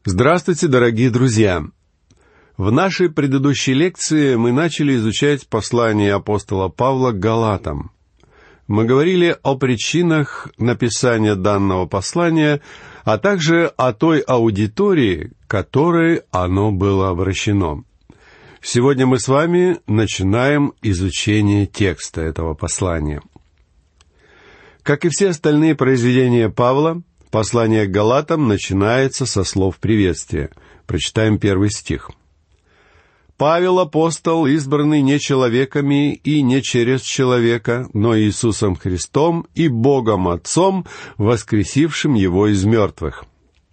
Здравствуйте, дорогие друзья! В нашей предыдущей лекции мы начали изучать послание апостола Павла к Галатам. Мы говорили о причинах написания данного послания, а также о той аудитории, которой оно было обращено. Сегодня мы с вами начинаем изучение текста этого послания. Как и все остальные произведения Павла, послание к Галатам начинается со слов приветствия. Прочитаем 1 стих. «Павел, апостол, избранный не человеками и не через человека, но Иисусом Христом и Богом Отцом, воскресившим Его из мертвых».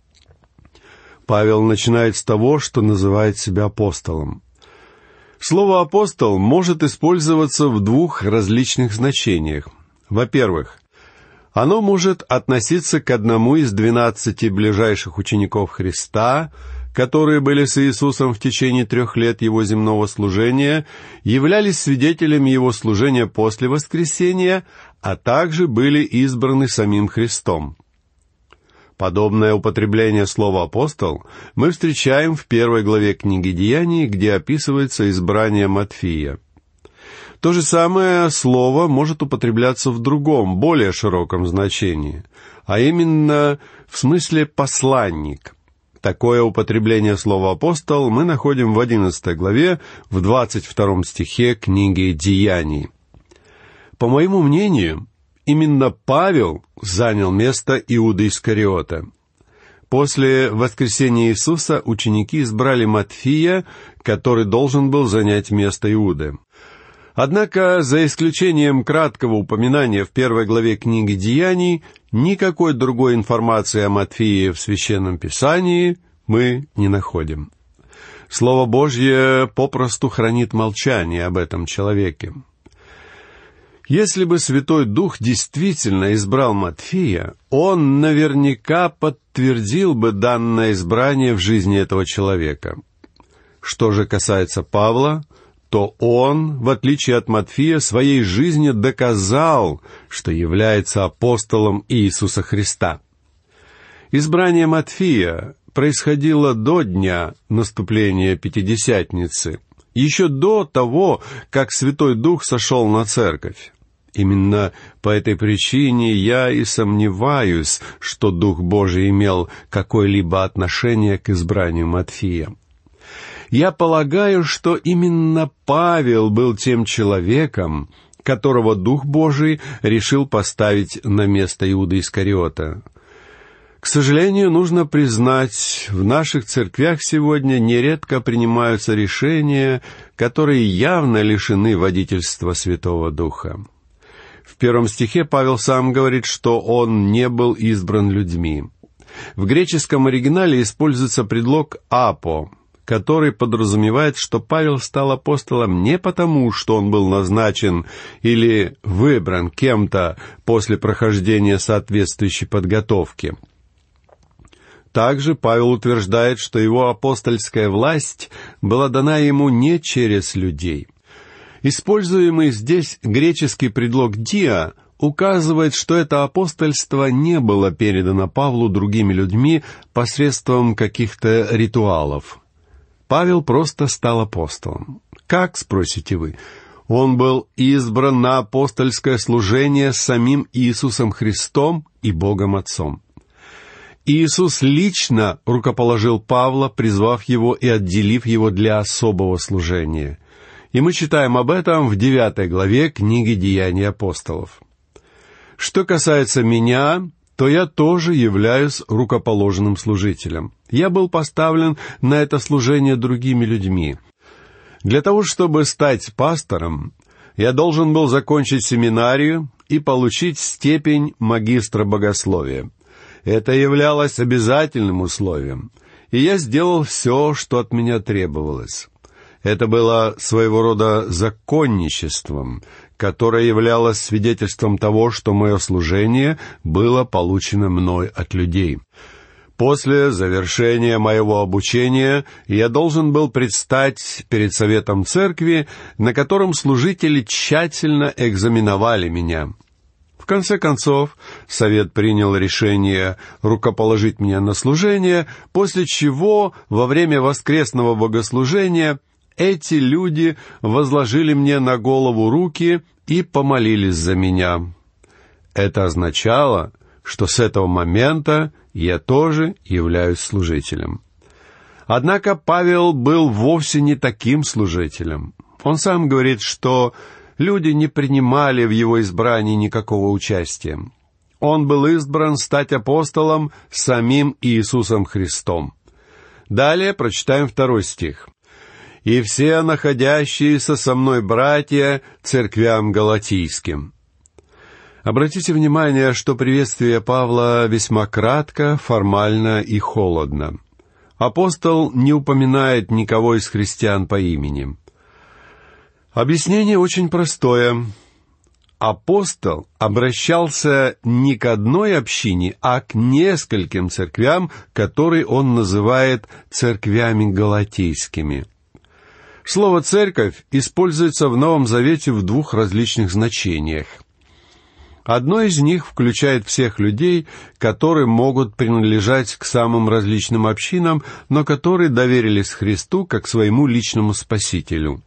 Павел начинает с того, что называет себя апостолом. Слово «апостол» может использоваться в двух различных значениях. Во-первых, оно может относиться к одному из 12 ближайших учеников Христа, которые были с Иисусом в течение 3 лет Его земного служения, являлись свидетелями Его служения после воскресения, а также были избраны самим Христом. Подобное употребление слова «апостол» мы встречаем в 1 главе книги «Деяний», где описывается избрание Матфия. То же самое слово может употребляться в другом, более широком значении, а именно в смысле «посланник». Такое употребление слова «апостол» мы находим в 11 главе, в 22 стихе книги «Деяний». По моему мнению, именно Павел занял место Иуды Искариота. После воскресения Иисуса ученики избрали Матфия, который должен был занять место Иуды. Однако, за исключением краткого упоминания в 1 главе книги «Деяний», никакой другой информации о Матфее в Священном Писании мы не находим. Слово Божье попросту хранит молчание об этом человеке. Если бы Святой Дух действительно избрал Матфея, он наверняка подтвердил бы данное избрание в жизни этого человека. Что же касается Павла, то он, в отличие от Матфея, своей жизнью доказал, что является апостолом Иисуса Христа. Избрание Матфея происходило до дня наступления Пятидесятницы, еще до того, как Святой Дух сошел на церковь. Именно по этой причине я и сомневаюсь, что Дух Божий имел какое-либо отношение к избранию Матфея. Я полагаю, что именно Павел был тем человеком, которого Дух Божий решил поставить на место Иуды Искариота. К сожалению, нужно признать, в наших церквях сегодня нередко принимаются решения, которые явно лишены водительства Святого Духа. В 1 стихе Павел сам говорит, что он не был избран людьми. В греческом оригинале используется предлог «апо», который подразумевает, что Павел стал апостолом не потому, что он был назначен или выбран кем-то после прохождения соответствующей подготовки. Также Павел утверждает, что его апостольская власть была дана ему не через людей. Используемый здесь греческий предлог «диа» указывает, что это апостольство не было передано Павлу другими людьми посредством каких-то ритуалов. Павел просто стал апостолом. Как, спросите вы? Он был избран на апостольское служение с самим Иисусом Христом и Богом Отцом. Иисус лично рукоположил Павла, призвав его и отделив его для особого служения. И мы читаем об этом в 9 главе книги «Деяний апостолов». Что касается меня, то я тоже являюсь рукоположенным служителем. Я был поставлен на это служение другими людьми. Для того, чтобы стать пастором, я должен был закончить семинарию и получить степень магистра богословия. Это являлось обязательным условием, и я сделал все, что от меня требовалось. Это было своего рода законничеством, которое являлось свидетельством того, что мое служение было получено мной от людей. После завершения моего обучения я должен был предстать перед советом церкви, на котором служители тщательно экзаменовали меня. В конце концов, совет принял решение рукоположить меня на служение, после чего во время воскресного богослужения эти люди возложили мне на голову руки и помолились за меня. Это означало, что с этого момента я тоже являюсь служителем. Однако Павел был вовсе не таким служителем. Он сам говорит, что люди не принимали в его избрании никакого участия. Он был избран стать апостолом самим Иисусом Христом. Далее прочитаем 2 стих. «И все находящиеся со мной братья церквям галатийским». Обратите внимание, что приветствие Павла весьма кратко, формально и холодно. Апостол не упоминает никого из христиан по имени. Объяснение очень простое. Апостол обращался не к одной общине, а к нескольким церквям, которые он называет церквями галатийскими. Слово «церковь» используется в Новом Завете в 2 различных значениях. Одно из них включает всех людей, которые могут принадлежать к самым различным общинам, но которые доверились Христу как своему личному Спасителю.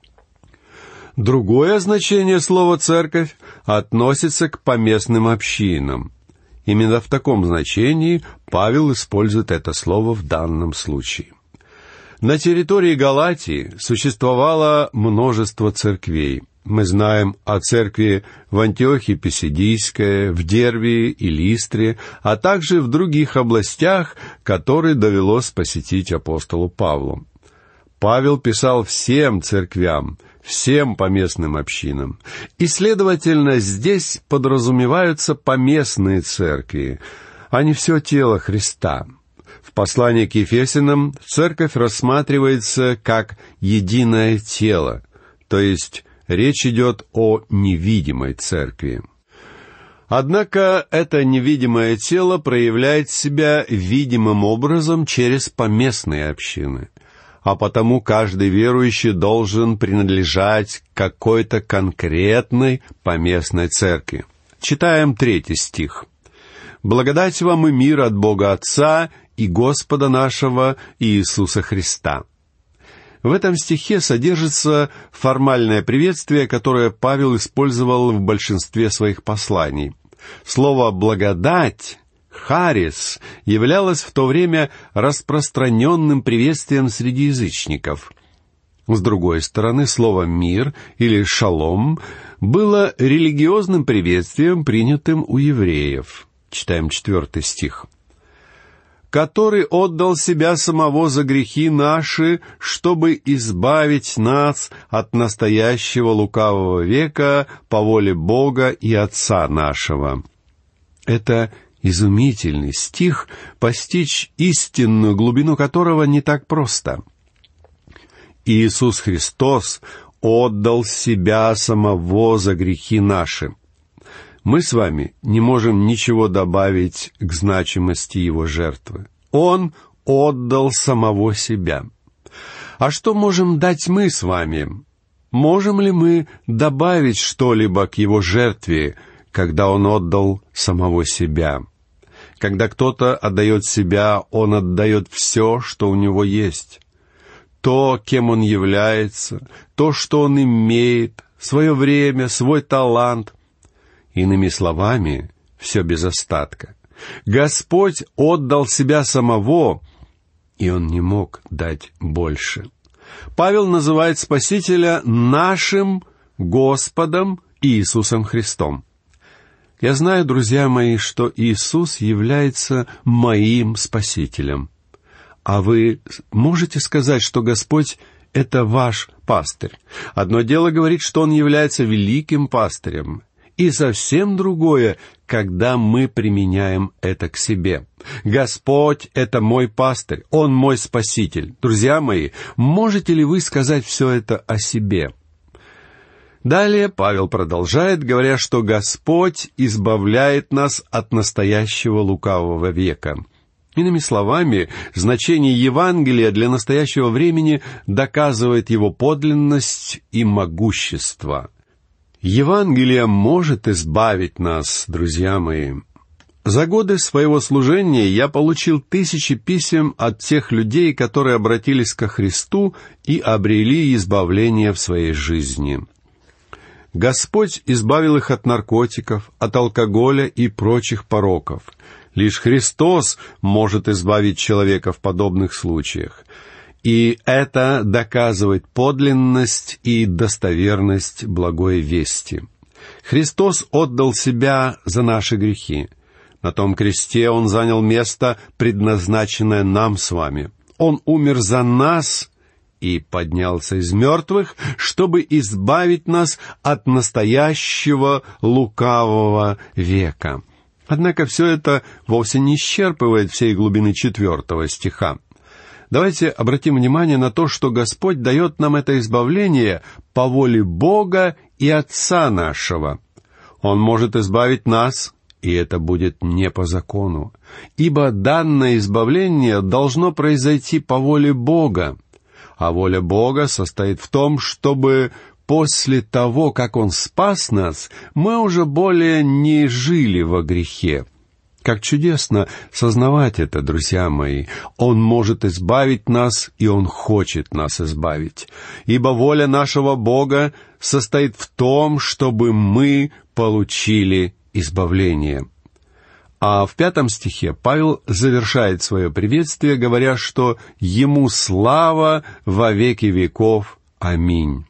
Другое значение слова «церковь» относится к поместным общинам. Именно в таком значении Павел использует это слово в данном случае. На территории Галатии существовало множество церквей. Мы знаем о церкви в Антиохии Писидийской, в Дербе и Листре, а также в других областях, которые довелось посетить апостолу Павлу. Павел писал всем церквям, всем поместным общинам. И, следовательно, здесь подразумеваются поместные церкви, а не все тело Христа. В послании к Ефесянам церковь рассматривается как единое тело, то есть речь идет о невидимой церкви. Однако это невидимое тело проявляет себя видимым образом через поместные общины, а потому каждый верующий должен принадлежать какой-то конкретной поместной церкви. Читаем 3 стих. «Благодать вам и мир от Бога Отца и Господа нашего Иисуса Христа». В этом стихе содержится формальное приветствие, которое Павел использовал в большинстве своих посланий. Слово «благодать», «харис» являлось в то время распространенным приветствием среди язычников. С другой стороны, слово «мир» или «шалом» было религиозным приветствием, принятым у евреев. Читаем 4 стих. «Который отдал себя самого за грехи наши, чтобы избавить нас от настоящего лукавого века по воле Бога и Отца нашего». Это изумительный стих, постичь истинную глубину которого не так просто. Иисус Христос отдал себя самого за грехи наши. Мы с вами не можем ничего добавить к значимости Его жертвы. Он отдал самого себя. А что можем дать мы с вами? Можем ли мы добавить что-либо к Его жертве, когда Он отдал самого себя? Когда кто-то отдает себя, он отдает все, что у него есть. То, кем он является, то, что он имеет, свое время, свой талант. Иными словами, все без остатка. Господь отдал себя самого, и Он не мог дать больше. Павел называет Спасителя нашим Господом Иисусом Христом. Я знаю, друзья мои, что Иисус является моим Спасителем. А вы можете сказать, что Господь — это ваш пастырь? Одно дело говорить, что Он является великим пастырем, и совсем другое, когда мы применяем это к себе. Господь — это мой пастырь, Он мой Спаситель. Друзья мои, можете ли вы сказать все это о себе? Далее Павел продолжает, говоря, что Господь избавляет нас от настоящего лукавого века. Иными словами, значение Евангелия для настоящего времени доказывает его подлинность и могущество. Евангелие может избавить нас, друзья мои. За годы своего служения я получил тысячи писем от тех людей, которые обратились ко Христу и обрели избавление в своей жизни. Господь избавил их от наркотиков, от алкоголя и прочих пороков. Лишь Христос может избавить человека в подобных случаях. И это доказывает подлинность и достоверность благой вести. Христос отдал Себя за наши грехи. На том кресте Он занял место, предназначенное нам с вами. Он умер за нас и поднялся из мертвых, чтобы избавить нас от настоящего лукавого века. Однако все это вовсе не исчерпывает всей глубины 4 стиха. Давайте обратим внимание на то, что Господь дает нам это избавление по воле Бога и Отца нашего. Он может избавить нас, и это будет не по закону, ибо данное избавление должно произойти по воле Бога. А воля Бога состоит в том, чтобы после того, как Он спас нас, мы уже более не жили во грехе. Как чудесно сознавать это, друзья мои. Он может избавить нас, и Он хочет нас избавить. Ибо воля нашего Бога состоит в том, чтобы мы получили избавление. А в 5 стихе Павел завершает свое приветствие, говоря, что «Ему слава во веки веков. Аминь».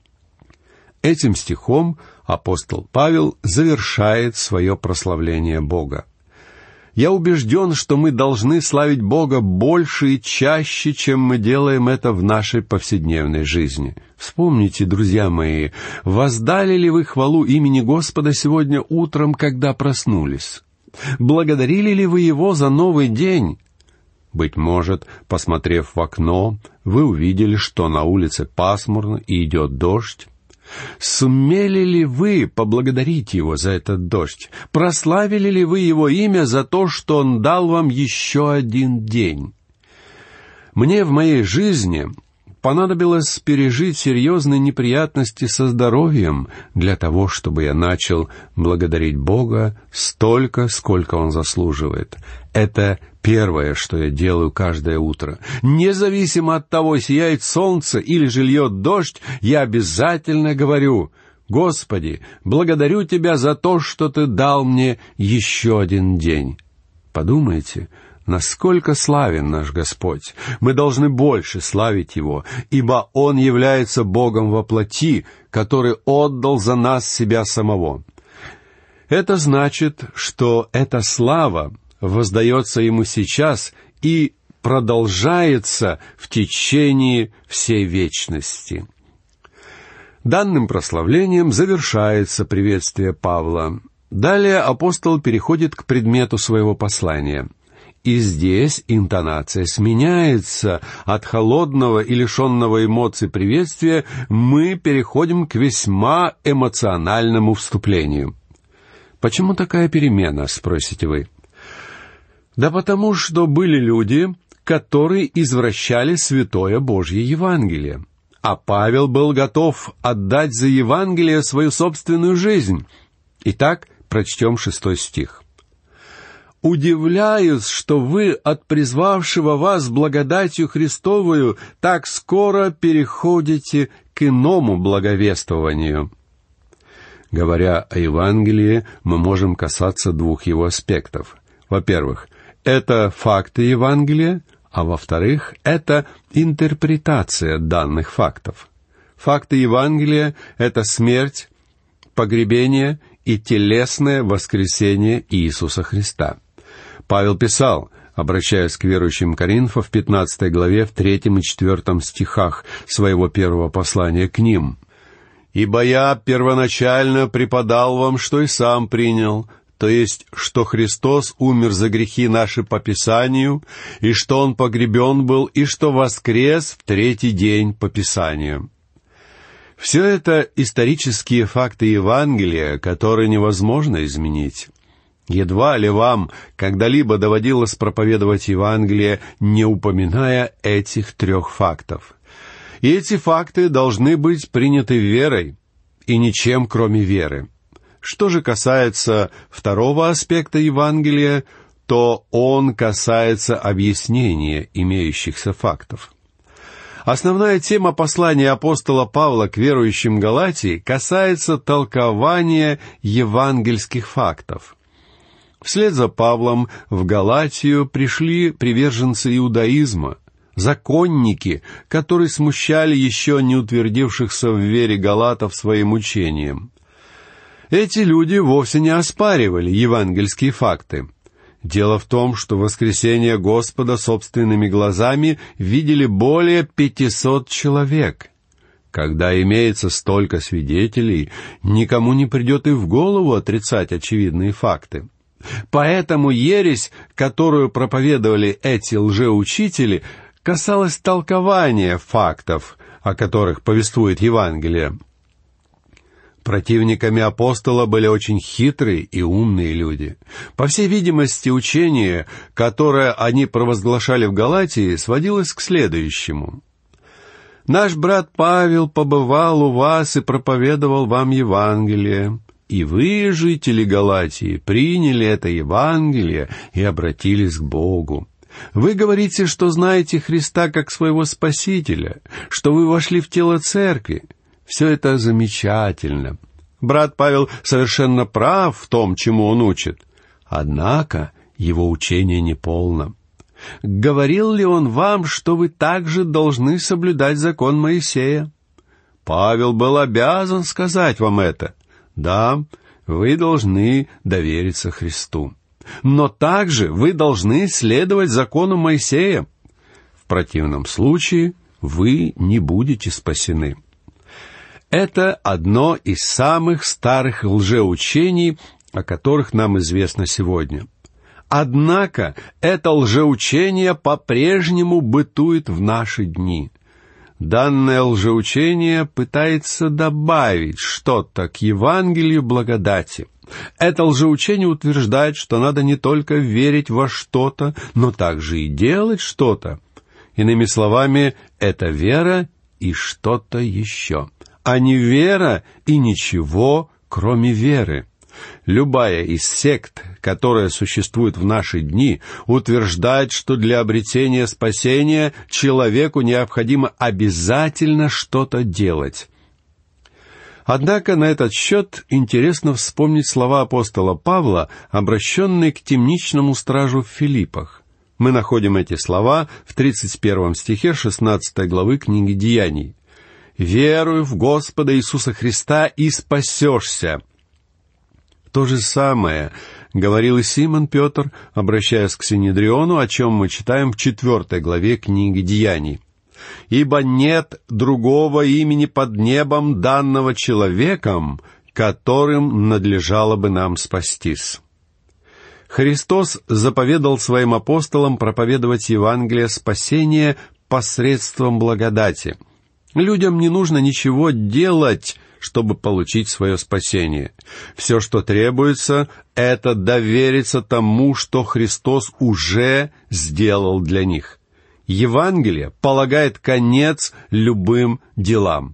Этим стихом апостол Павел завершает свое прославление Бога. Я убежден, что мы должны славить Бога больше и чаще, чем мы делаем это в нашей повседневной жизни. Вспомните, друзья мои, воздали ли вы хвалу имени Господа сегодня утром, когда проснулись? Благодарили ли вы Его за новый день? Быть может, посмотрев в окно, вы увидели, что на улице пасмурно и идет дождь. Сумели ли вы поблагодарить Его за этот дождь? Прославили ли вы Его имя за то, что Он дал вам еще один день? Мне в моей жизни понадобилось пережить серьезные неприятности со здоровьем для того, чтобы я начал благодарить Бога столько, сколько Он заслуживает. Это первое, что я делаю каждое утро. Независимо от того, сияет солнце или же льет дождь, я обязательно говорю: «Господи, благодарю Тебя за то, что Ты дал мне еще один день». Подумайте, насколько славен наш Господь. Мы должны больше славить Его, ибо Он является Богом во плоти, который отдал за нас Себя самого. Это значит, что эта слава воздается Ему сейчас и продолжается в течение всей вечности. Данным прославлением завершается приветствие Павла. Далее апостол переходит к предмету своего послания. И здесь интонация сменяется. От холодного и лишенного эмоций приветствия мы переходим к весьма эмоциональному вступлению. Почему такая перемена, спросите вы? Да потому что были люди, которые извращали святое Божье Евангелие. А Павел был готов отдать за Евангелие свою собственную жизнь. Итак, прочтем 6 стих. «Удивляюсь, что вы от призвавшего вас благодатью Христовую так скоро переходите к иному благовествованию». Говоря о Евангелии, мы можем касаться 2 его аспектов. Во-первых, это факты Евангелия, а во-вторых, это интерпретация данных фактов. Факты Евангелия — это смерть, погребение и телесное воскресение Иисуса Христа. Павел писал, обращаясь к верующим Коринфа в 15 главе, в 3 и 4 стихах своего первого послания к ним: «Ибо я первоначально преподал вам, что и сам принял, то есть, что Христос умер за грехи наши по Писанию, и что Он погребен был, и что воскрес в 3-й день по Писанию». Все это исторические факты Евангелия, которые невозможно изменить. Едва ли вам когда-либо доводилось проповедовать Евангелие, не упоминая этих 3 фактов. И эти факты должны быть приняты верой. и ничем, кроме веры. Что же касается второго аспекта Евангелия, то он касается объяснения имеющихся фактов. Основная тема послания апостола Павла к верующим Галатии касается толкования евангельских фактов. Вслед за Павлом в Галатию пришли приверженцы иудаизма, законники, которые смущали еще не утвердившихся в вере галатов своим учением. Эти люди вовсе не оспаривали евангельские факты. Дело в том, что воскресение Господа собственными глазами видели более 500 человек. Когда имеется столько свидетелей, никому не придет и в голову отрицать очевидные факты. Поэтому ересь, которую проповедовали эти лжеучители, касалась толкования фактов, о которых повествует Евангелие. Противниками апостола были очень хитрые и умные люди. По всей видимости, учение, которое они провозглашали в Галатии, сводилось к следующему. «Наш брат Павел побывал у вас и проповедовал вам Евангелие, и вы, жители Галатии, приняли это Евангелие и обратились к Богу. Вы говорите, что знаете Христа как своего Спасителя, что вы вошли в тело церкви. Все это замечательно. Брат Павел совершенно прав в том, чему он учит. Однако его учение неполно. Говорил ли он вам, что вы также должны соблюдать закон Моисея? Павел был обязан сказать вам это. Да, вы должны довериться Христу. Но также вы должны следовать закону Моисея. В противном случае вы не будете спасены. Это одно из самых старых лжеучений, о которых нам известно сегодня. Однако это лжеучение по-прежнему бытует в наши дни. Данное лжеучение пытается добавить что-то к Евангелию благодати. Это лжеучение утверждает, что надо не только верить во что-то, но также и делать что-то. Иными словами, это вера и что-то еще, а не вера и ничего, кроме веры. Любая из сект, которая существует в наши дни, утверждает, что для обретения спасения человеку необходимо обязательно что-то делать. Однако на этот счет интересно вспомнить слова апостола Павла, обращенные к темничному стражу в Филиппах. Мы находим эти слова в 31 стихе 16 главы книги Деяний. «Веруй в Господа Иисуса Христа и спасешься». То же самое говорил и Симон Петр, обращаясь к Синедриону, о чем мы читаем в 4 главе книги Деяний. «Ибо нет другого имени под небом, данного человеком, которым надлежало бы нам спастись». Христос заповедал своим апостолам проповедовать Евангелие спасения посредством благодати. Людям не нужно ничего делать, чтобы получить свое спасение. Все, что требуется, это довериться тому, что Христос уже сделал для них. Евангелие полагает конец любым делам.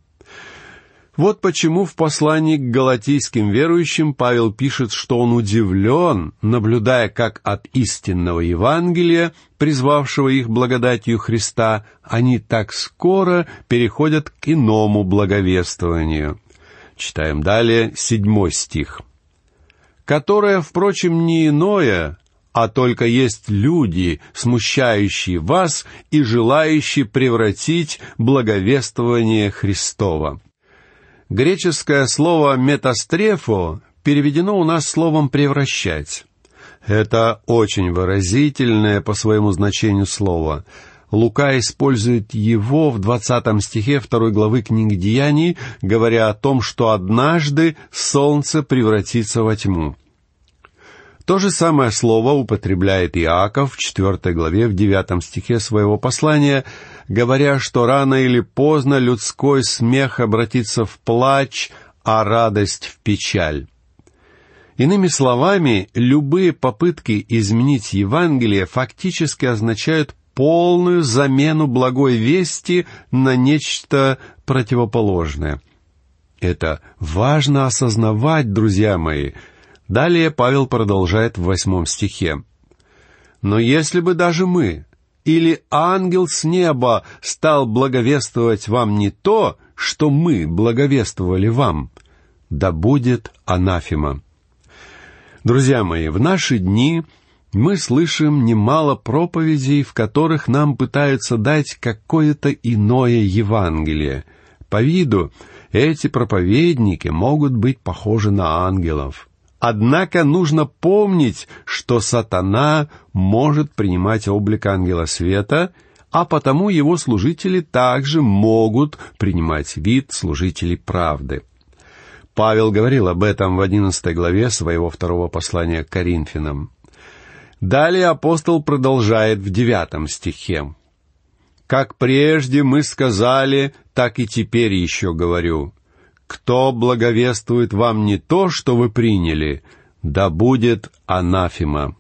Вот почему в послании к галатийским верующим Павел пишет, что он удивлен, наблюдая, как от истинного Евангелия, призвавшего их благодатью Христа, они так скоро переходят к иному благовествованию. Читаем далее 7 стих. «Которое, впрочем, не иное, а только есть люди, смущающие вас и желающие превратить благовествование Христово». Греческое слово «метастрефо» переведено у нас словом «превращать». Это очень выразительное по своему значению слово. Лука использует его в 20 стихе 2 главы книги Деяний, говоря о том, что однажды солнце превратится во тьму. То же самое слово употребляет Иаков в 4 главе в 9 стихе своего послания, говоря, что рано или поздно людской смех обратится в плач, а радость в печаль. Иными словами, любые попытки изменить Евангелие фактически означают полную замену благой вести на нечто противоположное. Это важно осознавать, друзья мои. Далее Павел продолжает в 8 стихе. «Но если бы даже мы или ангел с неба стал благовествовать вам не то, что мы благовествовали вам, да будет анафема». Друзья мои, в наши дни мы слышим немало проповедей, в которых нам пытаются дать какое-то иное Евангелие. По виду эти проповедники могут быть похожи на ангелов. Однако нужно помнить, что сатана может принимать облик ангела света, а потому его служители также могут принимать вид служителей правды. Павел говорил об этом в 11 главе своего 2 послания к Коринфянам. Далее апостол продолжает в 9 стихе. «Как прежде мы сказали, так и теперь еще говорю. Кто благовествует вам не то, что вы приняли, да будет анафема».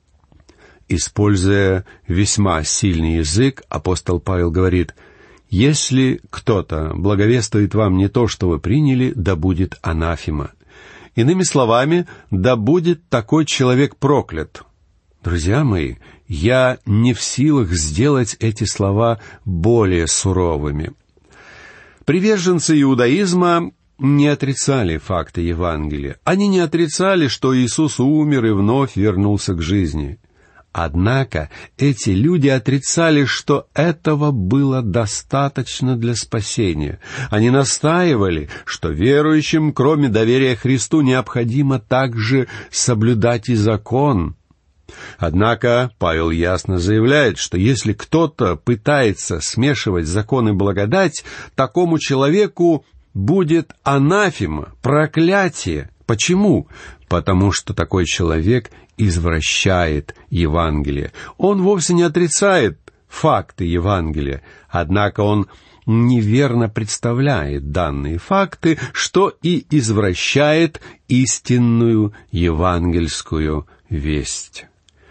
Используя весьма сильный язык, апостол Павел говорит: «Если кто-то благовествует вам не то, что вы приняли, да будет анафема». Иными словами, да будет такой человек проклят. Друзья мои, я не в силах сделать эти слова более суровыми. Приверженцы иудаизма не отрицали факты Евангелия. Они не отрицали, что Иисус умер и вновь вернулся к жизни. Однако эти люди отрицали, что этого было достаточно для спасения. Они настаивали, что верующим, кроме доверия Христу, необходимо также соблюдать и закон. Однако Павел ясно заявляет, что если кто-то пытается смешивать закон и благодать, такому человеку будет анафема, проклятие. Почему? Потому что такой человек извращает Евангелие. Он вовсе не отрицает факты Евангелия, однако он неверно представляет данные факты, что и извращает истинную евангельскую весть.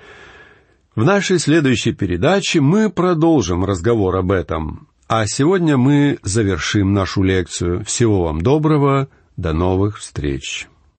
В нашей следующей передаче мы продолжим разговор об этом, а сегодня мы завершим нашу лекцию. Всего вам доброго, до новых встреч!